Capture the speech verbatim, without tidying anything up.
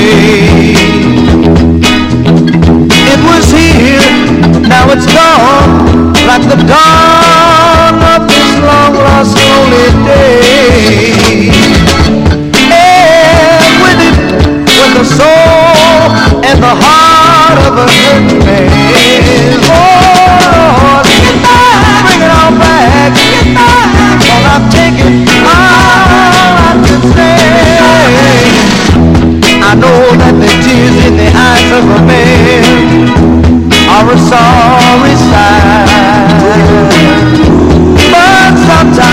day. It was here, now it's gone, like the dawn of this long lost lonely day. And with it went the soul and the heart of a hurting man. Oh Lord, get back, bring it all back, get back, all I'm taking, all I can say. I know that the tears in the eyes of a man are a sorry sight, but sometimes